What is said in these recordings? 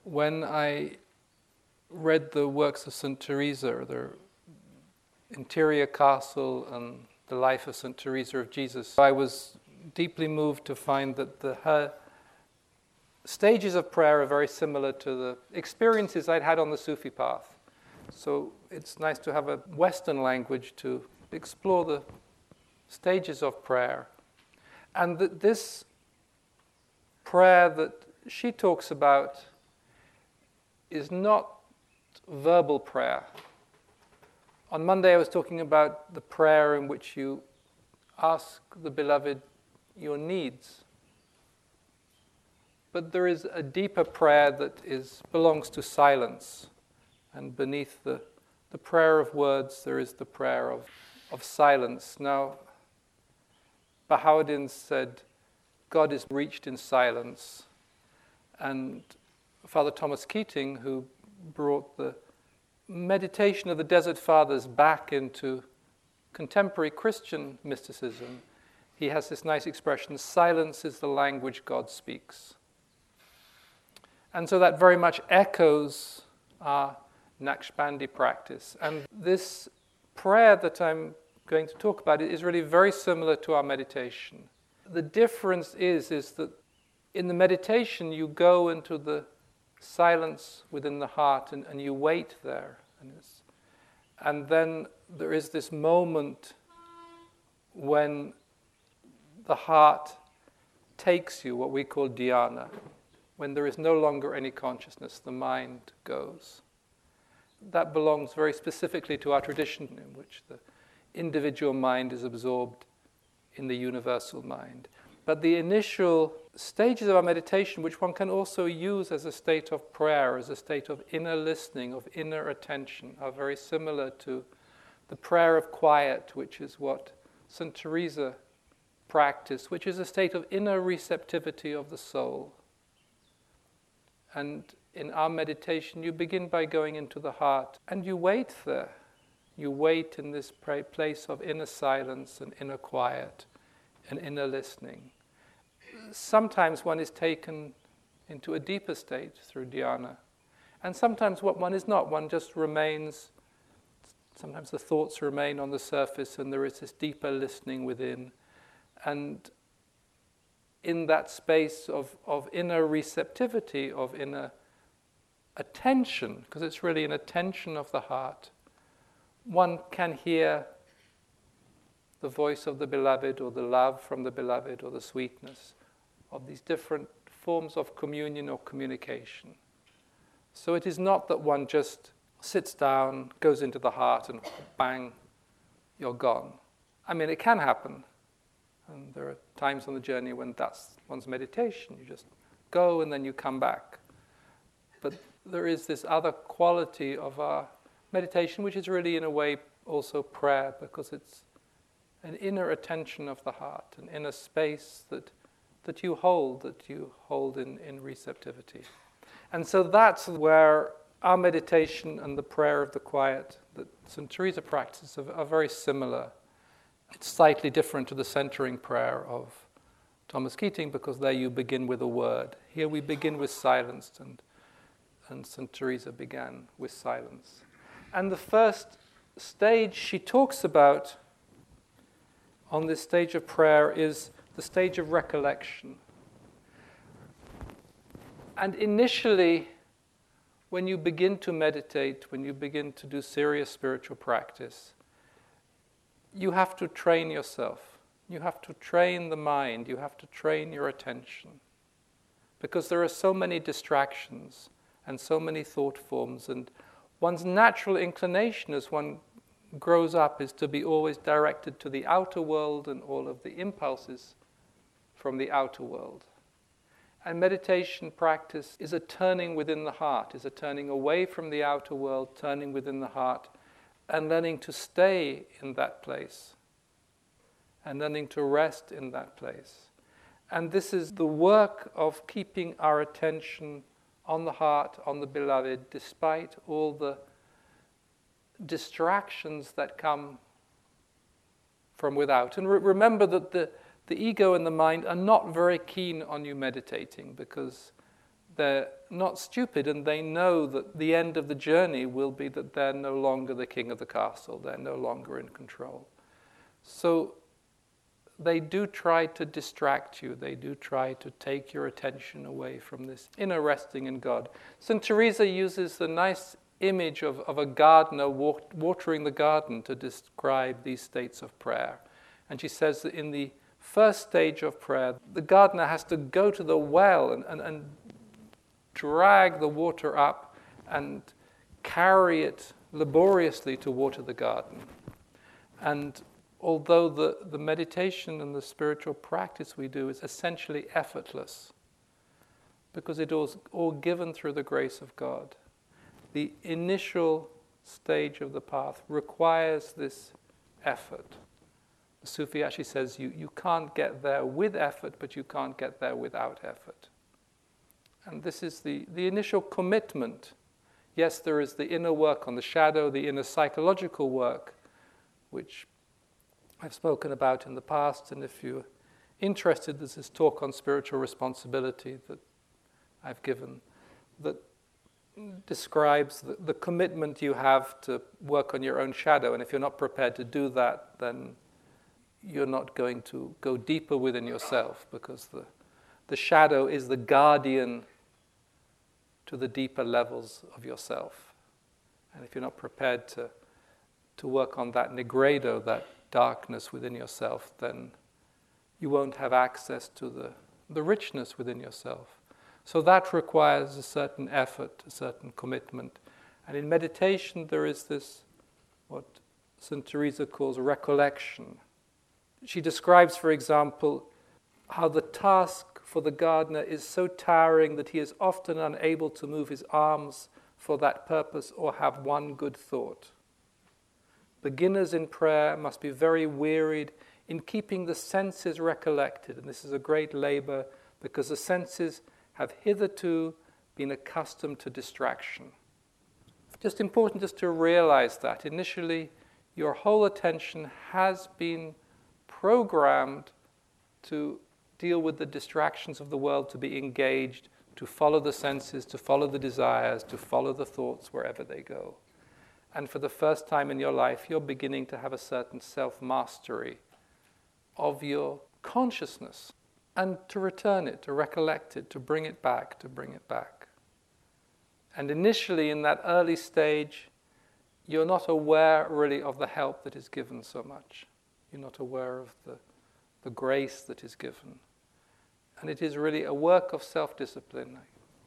When I read the works of St. Teresa, the Interior Castle and the Life of St. Teresa of Jesus, I was deeply moved to find that her stages of prayer are very similar to the experiences I'd had on the Sufi path. So it's nice to have a Western language to explore the stages of prayer. And this prayer that she talks about is not verbal prayer. On Monday I was talking about the prayer in which you ask the beloved your needs. But there is a deeper prayer that belongs to silence. And beneath the prayer of words, there is the prayer of silence. Now, Bahauddin said, God is reached in silence. And Father Thomas Keating, who brought the meditation of the Desert Fathers back into contemporary Christian mysticism, he has this nice expression, silence is the language God speaks. And so that very much echoes our Naqshbandi practice. And this prayer that I'm going to talk about is really very similar to our meditation. The difference is that in the meditation you go into the silence within the heart and you wait there. And then there is this moment when the heart takes you, what we call dhyana, when there is no longer any consciousness, the mind goes. That belongs very specifically to our tradition in which the individual mind is absorbed in the universal mind. But the initial stages of our meditation, which one can also use as a state of prayer, as a state of inner listening, of inner attention, are very similar to the prayer of quiet, which is what St. Teresa practiced, which is a state of inner receptivity of the soul. And in our meditation, you begin by going into the heart, and you wait there. You wait in this place of inner silence and inner quiet and inner listening. Sometimes one is taken into a deeper state through dhyana. And sometimes one is not. One just remains. Sometimes the thoughts remain on the surface and there is this deeper listening within. And in that space of inner receptivity, of inner attention, because it's really an attention of the heart, one can hear the voice of the beloved, or the love from the beloved, or the sweetness of these different forms of communion or communication. So it is not that one just sits down, goes into the heart, and bang, you're gone. I mean, it can happen. And there are times on the journey when that's one's meditation. You just go and then you come back. But there is this other quality of our meditation, which is really in a way also prayer, because it's an inner attention of the heart, an inner space that you hold in receptivity. And so that's where our meditation and the prayer of the quiet that St. Teresa practices are very similar. It's slightly different to the centering prayer of Thomas Keating, because there you begin with a word. Here we begin with silence, and St. Teresa began with silence. And the first stage she talks about on this stage of prayer is the stage of recollection. And initially, when you begin to meditate, when you begin to do serious spiritual practice, you have to train yourself. You have to train the mind. You have to train your attention. Because there are so many distractions and so many thought forms, and one's natural inclination as one grows up is to be always directed to the outer world and all of the impulses from the outer world. And meditation practice is a turning within the heart, is a turning away from the outer world, turning within the heart, and learning to stay in that place, and learning to rest in that place. And this is the work of keeping our attention on the heart, on the beloved, despite all the distractions that come from without. And remember that the ego and the mind are not very keen on you meditating, because they're not stupid, and they know that the end of the journey will be that they're no longer the king of the castle, they're no longer in control. So they do try to distract you, they do try to take your attention away from this inner resting in God. St. Teresa uses the nice image of a gardener watering the garden to describe these states of prayer. And she says that in the first stage of prayer, the gardener has to go to the well and drag the water up and carry it laboriously to water the garden. And although the meditation and the spiritual practice we do is essentially effortless, because it was all given through the grace of God, the initial stage of the path requires this effort. The Sufi actually says you can't get there with effort, but you can't get there without effort. And this is the initial commitment. Yes, there is the inner work on the shadow, the inner psychological work, which I've spoken about in the past, and if you're interested, there's this talk on spiritual responsibility that I've given that describes the commitment you have to work on your own shadow, and if you're not prepared to do that, then you're not going to go deeper within yourself, because the shadow is the guardian to the deeper levels of yourself. And if you're not prepared to work on that nigredo, that darkness within yourself, then you won't have access to the richness within yourself. So that requires a certain effort, a certain commitment. And in meditation there is this, what St. Teresa calls recollection. She describes, for example, how the task for the gardener is so tiring that he is often unable to move his arms for that purpose or have one good thought. Beginners in prayer must be very wearied in keeping the senses recollected, and this is a great labor because the senses have hitherto been accustomed to distraction. Just important just to realize that initially your whole attention has been programmed to deal with the distractions of the world, to be engaged, to follow the senses, to follow the desires, to follow the thoughts wherever they go. And for the first time in your life, you're beginning to have a certain self-mastery of your consciousness, and to return it, to recollect it, to bring it back, to bring it back. And initially, in that early stage, you're not aware really of the help that is given so much. You're not aware of the grace that is given. And it is really a work of self-discipline,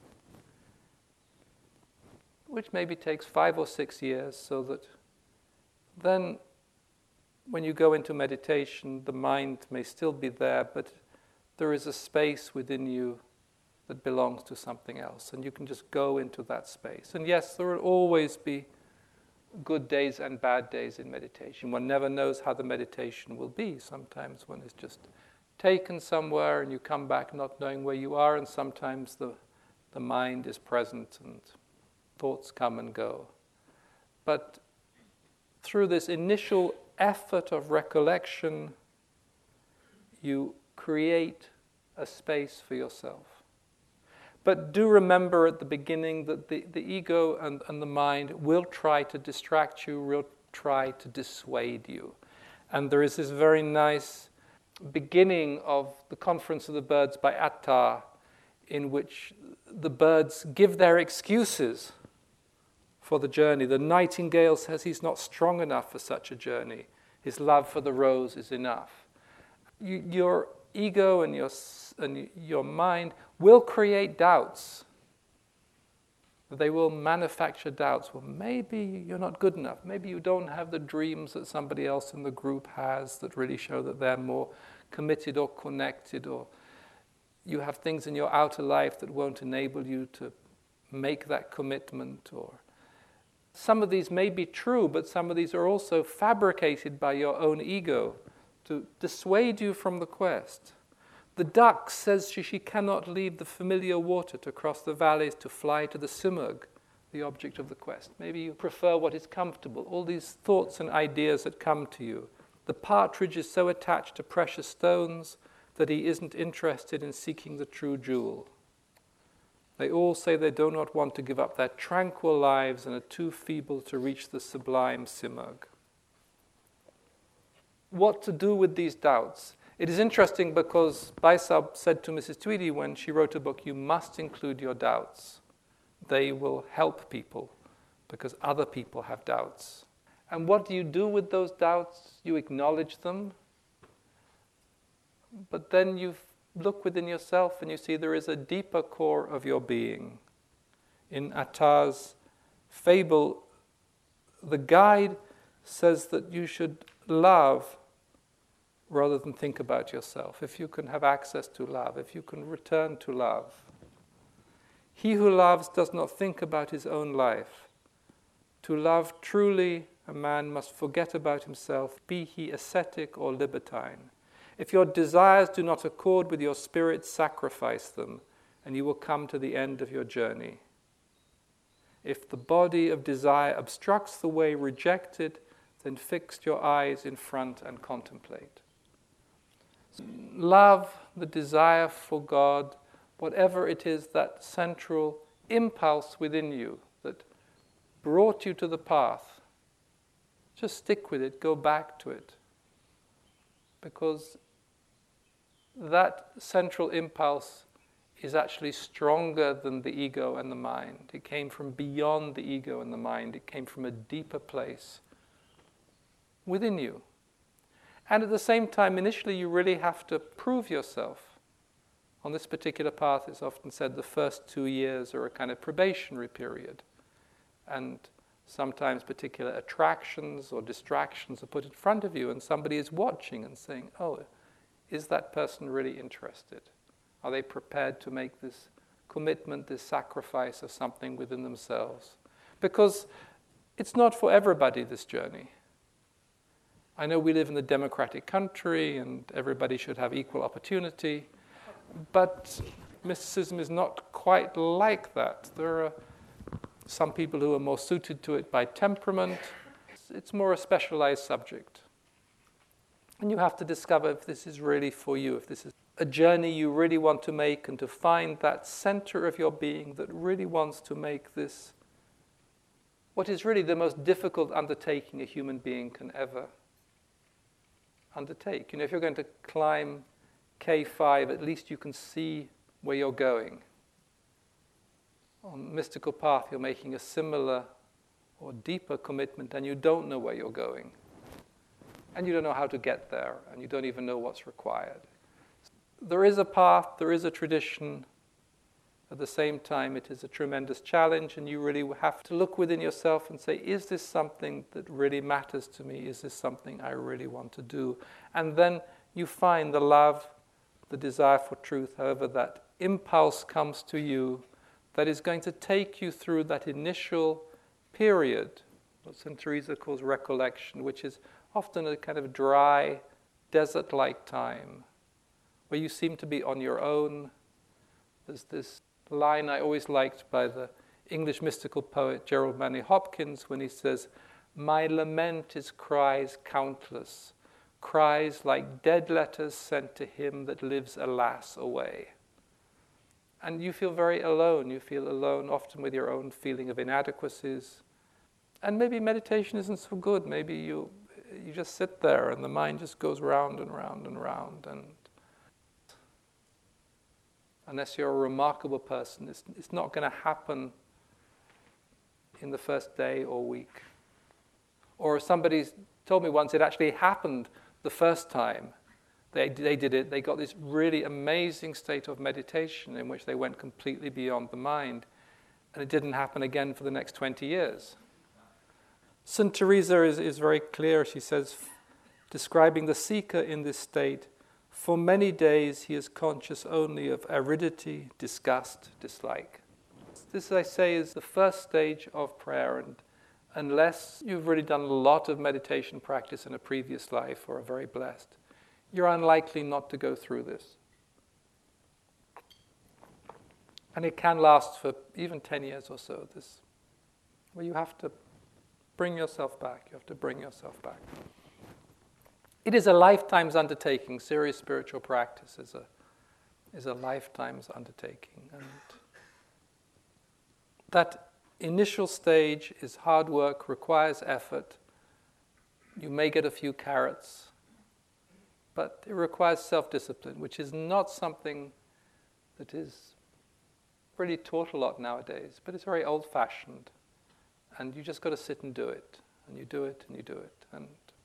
which maybe takes 5 or 6 years, so that then when you go into meditation, the mind may still be there, but there is a space within you that belongs to something else, and you can just go into that space. And yes, there will always be good days and bad days in meditation. One never knows how the meditation will be. Sometimes one is just taken somewhere and you come back not knowing where you are, and sometimes the mind is present and thoughts come and go. But through this initial effort of recollection, you create a space for yourself. But do remember at the beginning that the ego and the mind will try to distract you, will try to dissuade you. And there is this very nice beginning of the Conference of the Birds by Attar, in which the birds give their excuses for the journey. The nightingale says he's not strong enough for such a journey. His love for the rose is enough. Your ego and your mind will create doubts. They will manufacture doubts. Well, maybe you're not good enough. Maybe you don't have the dreams that somebody else in the group has that really show that they're more committed or connected, or you have things in your outer life that won't enable you to make that commitment. Or some of these may be true, but some of these are also fabricated by your own ego to dissuade you from the quest. The duck says she cannot leave the familiar water to cross the valleys to fly to the simurgh, the object of the quest. Maybe you prefer what is comfortable. All these thoughts and ideas that come to you. The partridge is so attached to precious stones that he isn't interested in seeking the true jewel. They all say they do not want to give up their tranquil lives and are too feeble to reach the sublime Simurgh. What to do with these doubts? It is interesting because Baisab said to Mrs. Tweedy when she wrote a book, you must include your doubts. They will help people because other people have doubts. And what do you do with those doubts? You acknowledge them, but then you look within yourself and you see there is a deeper core of your being. In Attar's fable, the guide says that you should love rather than think about yourself. If you can have access to love, if you can return to love. He who loves does not think about his own life. To love truly, a man must forget about himself, be he ascetic or libertine. If your desires do not accord with your spirit, sacrifice them, and you will come to the end of your journey. If the body of desire obstructs the way, reject it, then fix your eyes in front and contemplate. Love, the desire for God, whatever it is, that central impulse within you that brought you to the path, just stick with it, go back to it. Because that central impulse is actually stronger than the ego and the mind. It came from beyond the ego and the mind. It came from a deeper place within you. And at the same time, initially you really have to prove yourself. On this particular path, it's often said the first 2 years are a kind of probationary period. And sometimes particular attractions or distractions are put in front of you and somebody is watching and saying, oh, is that person really interested? Are they prepared to make this commitment, this sacrifice of something within themselves? Because it's not for everybody, this journey. I know we live in a democratic country and everybody should have equal opportunity, but mysticism is not quite like that. There are some people who are more suited to it by temperament. It's more a specialized subject. And you have to discover if this is really for you, if this is a journey you really want to make, and to find that center of your being that really wants to make this what is really the most difficult undertaking a human being can ever undertake. If you're going to climb K5, at least you can see where you're going. On Mystical Path, you're making a similar or deeper commitment, and you don't know where you're going. And you don't know how to get there, and you don't even know what's required. There is a path, there is a tradition. At the same time, it is a tremendous challenge, and you really have to look within yourself and say, is this something that really matters to me? Is this something I really want to do? And then you find the love, the desire for truth, however that impulse comes to you, that is going to take you through that initial period, what St. Teresa calls recollection, which is often a kind of dry, desert-like time, where you seem to be on your own. There's this line I always liked by the English mystical poet Gerald Manley Hopkins when he says, "My lament is cries countless, cries like dead letters sent to him that lives, alas, away." And you feel very alone. You feel alone often with your own feeling of inadequacies. And maybe meditation isn't so good. Maybe you just sit there and the mind just goes round and round and round. And unless you're a remarkable person, it's not going to happen in the first day or week. Or somebody told me once it actually happened the first time they did it. They got this really amazing state of meditation in which they went completely beyond the mind. And it didn't happen again for the next 20 years. St. Teresa is very clear. She says, describing the seeker in this state, for many days he is conscious only of aridity, disgust, dislike. This, I say, is the first stage of prayer, and unless you've really done a lot of meditation practice in a previous life or are very blessed, you're unlikely not to go through this. And it can last for even 10 years or so, this, where you have to bring yourself back. You have to bring yourself back. It is a lifetime's undertaking. Serious spiritual practice is a lifetime's undertaking. And That initial stage is hard work, requires effort. You may get a few carrots, but it requires self-discipline, which is not something that is really taught a lot nowadays, but it's very old-fashioned. And you just got to sit and do it, and you do it, and you do it. And